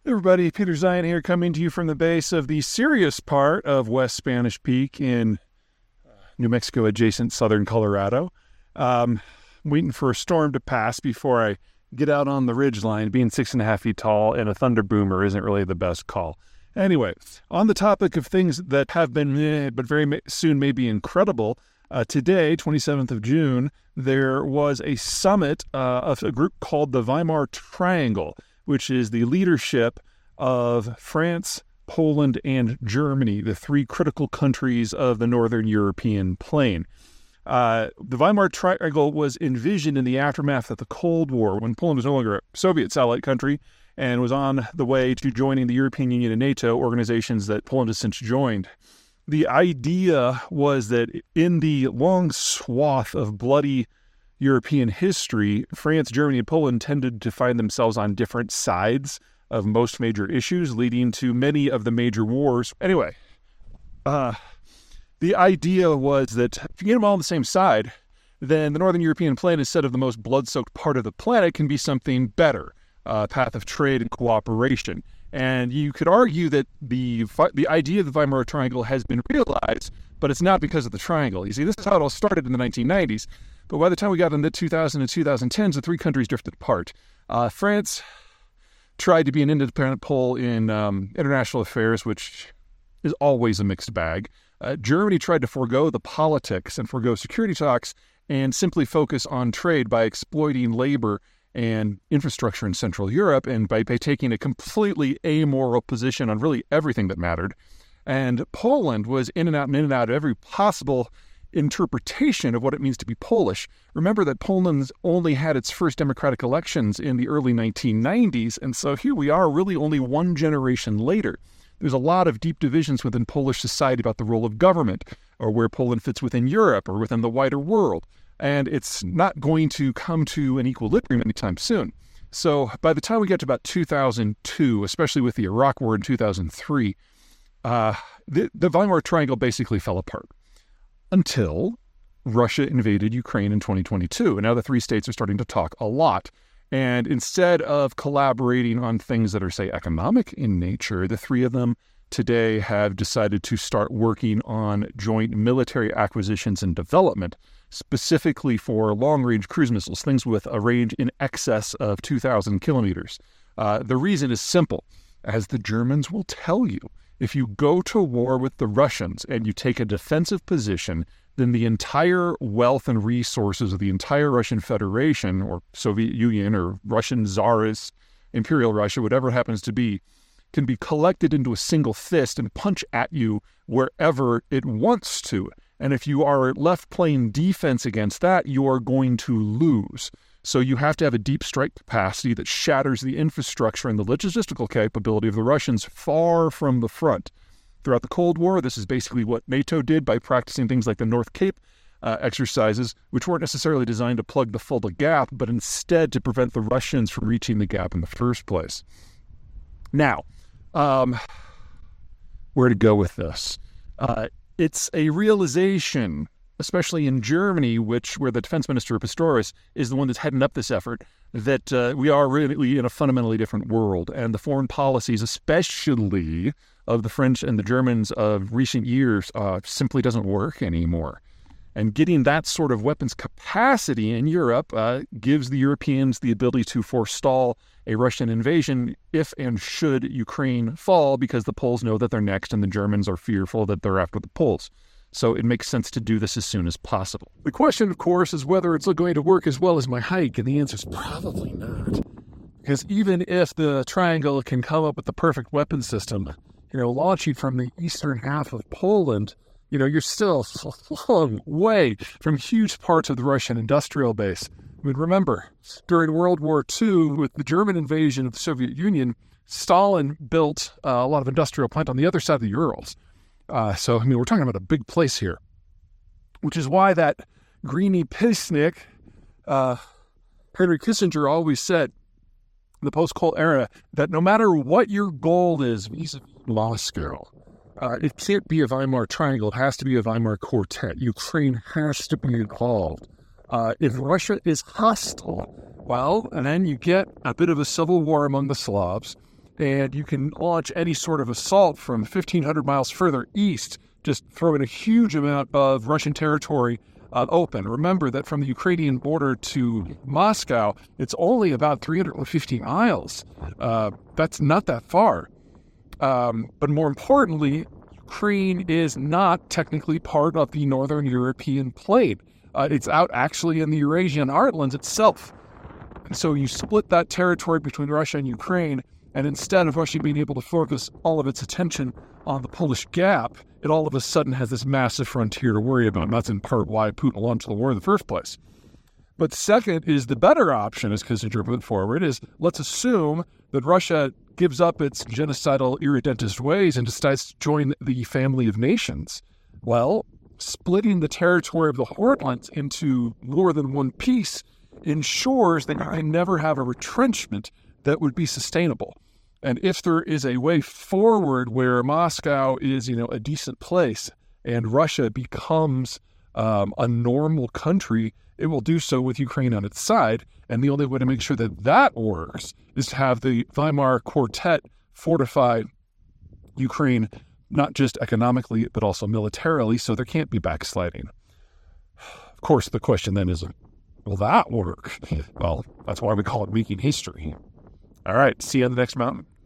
Everybody, Peter Zion here, coming to you from the base of the serious part of West Spanish Peak in New Mexico, adjacent southern Colorado. Waiting for a storm to pass before I get out on the ridgeline. Being 6.5 feet tall and a thunder boomer isn't really the best call. Anyway, on the topic of things that have been but very soon may be incredible, today, 27th of June, there was a summit of a group called the Weimar Triangle, which is the leadership of France, Poland, and Germany, the three critical countries of the Northern European plain. The Weimar Triangle was envisioned in the aftermath of the Cold War, when Poland was no longer a Soviet satellite country and was on the way to joining the European Union and NATO, organizations that Poland has since joined. The idea was that in the long swath of bloody European history, France, Germany, and Poland tended to find themselves on different sides of most major issues, leading to many of the major wars. Anyway, the idea was that if you get them all on the same side, then the Northern European plain, instead of the most blood-soaked part of the planet, can be something better, a path of trade and cooperation. And you could argue that the idea of the Weimar Triangle has been realized, but it's not because of the triangle. You see, this is how it all started in the 1990s. But by the time we got into 2000 and 2010s, the three countries drifted apart. France tried to be an independent pole in international affairs, which is always a mixed bag. Germany tried to forego the politics and forego security talks and simply focus on trade by exploiting labor and infrastructure in Central Europe, and by taking a completely amoral position on really everything that mattered. And Poland was in and out of every possible interpretation of what it means to be Polish. Remember that Poland's only had its first democratic elections in the early 1990s, and so here we are really only one generation later. There's a lot of deep divisions within Polish society about the role of government, or where Poland fits within Europe or within the wider world. And it's not going to come to an equilibrium anytime soon. So by the time we get to about 2002, especially with the Iraq War in 2003, the Weimar Triangle basically fell apart until Russia invaded Ukraine in 2022. And now the three states are starting to talk a lot. And instead of collaborating on things that are, say, economic in nature, the three of them today have decided to start working on joint military acquisitions and development, specifically for long-range cruise missiles, things with a range in excess of 2,000 kilometers. The reason is simple. As the Germans will tell you, if you go to war with the Russians and you take a defensive position, then the entire wealth and resources of the entire Russian Federation, or Soviet Union, or Russian Tsarist, Imperial Russia, whatever it happens to be, can be collected into a single fist and punch at you wherever it wants to. And if you are left playing defense against that, you are going to lose. So you have to have a deep strike capacity that shatters the infrastructure and the logistical capability of the Russians far from the front. Throughout the Cold War, this is basically what NATO did by practicing things like the North Cape exercises, which weren't necessarily designed to plug the full gap, but instead to prevent the Russians from reaching the gap in the first place. Now, where to go with this? It's a realization, especially in Germany, where the defense minister, Pistorius, is the one that's heading up this effort, that we are really in a fundamentally different world. And the foreign policies, especially of the French and the Germans of recent years, simply doesn't work anymore. And getting that sort of weapons capacity in Europe gives the Europeans the ability to forestall a Russian invasion if and should Ukraine fall, because the Poles know that they're next and the Germans are fearful that they're after the Poles. So it makes sense to do this as soon as possible. The question, of course, is whether it's going to work as well as my hike, and the answer is probably not. Because even if the Triangle can come up with the perfect weapon system, launching from the eastern half of Poland, you're still a long way from huge parts of the Russian industrial base. I mean, remember, during World War II, with the German invasion of the Soviet Union, Stalin built a lot of industrial plant on the other side of the Urals. So, we're talking about a big place here, which is why that greenie Pisnik, Henry Kissinger always said in the post-Cold era that no matter what your goal is vis-a-vis Moscow, it can't be a Weimar Triangle. It has to be a Weimar Quartet. Ukraine has to be involved. If Russia is hostile, well, and then you get a bit of a civil war among the Slavs, and you can launch any sort of assault from 1,500 miles further east, just throwing a huge amount of Russian territory open. Remember that from the Ukrainian border to Moscow, it's only about 350 miles. That's not that far. But more importantly, Ukraine is not technically part of the Northern European plate. It's out actually in the Eurasian heartlands itself. And so you split that territory between Russia and Ukraine, and instead of Russia being able to focus all of its attention on the Polish Gap, it all of a sudden has this massive frontier to worry about. And that's in part why Putin launched the war in the first place. But second is the better option, as Kissinger put forward, is let's assume that Russia gives up its genocidal irredentist ways and decides to join the family of nations. Well, splitting the territory of the heartlands into more than one piece ensures that you can never have a retrenchment that would be sustainable. And if there is a way forward where Moscow is, a decent place and Russia becomes a normal country, it will do so with Ukraine on its side. And the only way to make sure that that works is to have the Weimar Quartet fortify Ukraine, not just economically, but also militarily, so there can't be backsliding. Of course, the question then is, will that work? Well, that's why we call it Week in History. All right, see you on the next mountain.